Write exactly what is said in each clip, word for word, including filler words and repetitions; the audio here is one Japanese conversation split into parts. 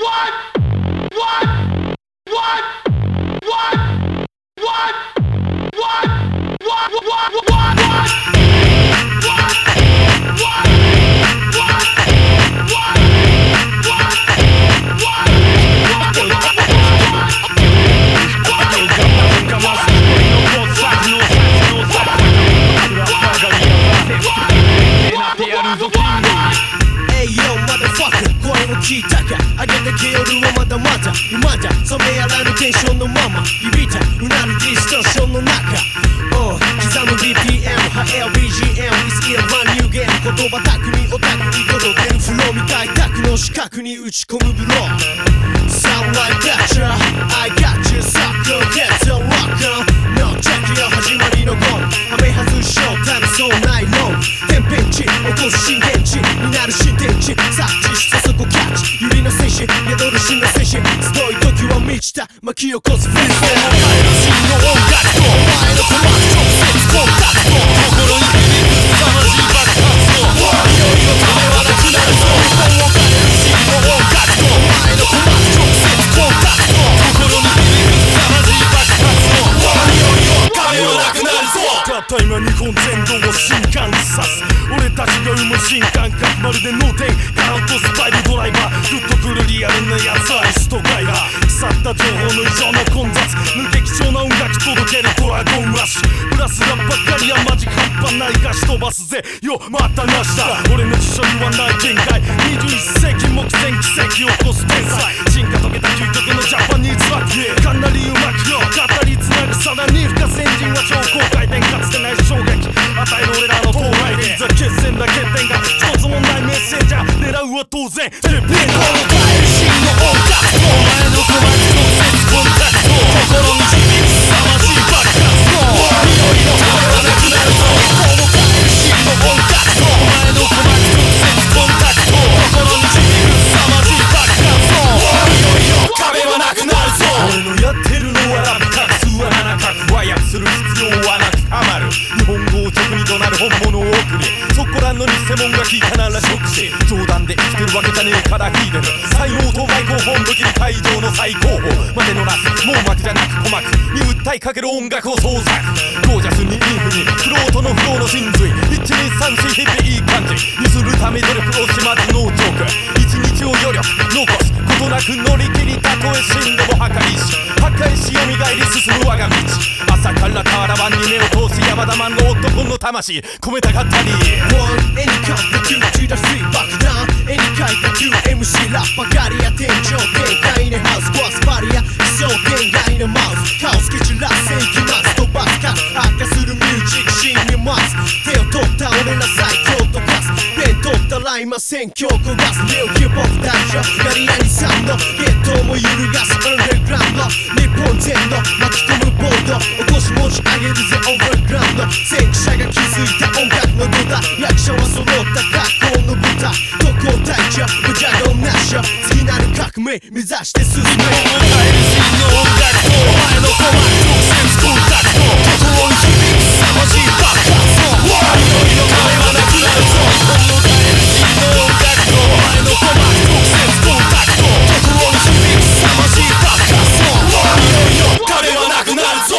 込めたかったり One, 絵に描いたキューチラスイ爆弾絵に描いた キューエムシー ラッパガリア天井限界のハウス壊すバリア奇想天外のマウスカオス蹴散らせいきます飛ばすか悪化するミュージックシーンに待つ手を取った俺ら最強と化すペン取ったら今選挙を焦がすリオヒップホップ代表ガリアニサウンドゲットも揺るがすアンダーグラウンド日本全土巻き込むボード起こし持ち上げるぜオーバーグラウンド先駆者が気づいた音楽の土台役者は揃った学校の舞台特攻隊長無邪道なしよ次なる革命目指して進め日本を変える真の音楽とお前の鼓膜直接コンタクト心に響く凄まじい爆発音祈りの壁はなくなるぞ日本を変える真の音楽とお前の鼓膜直接コンタクト心に響く凄まじい爆発音祈りの壁はなくなるぞ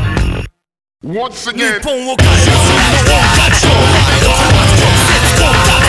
Once again 日本を変える真の音楽とお前の鼓膜直接コンタクト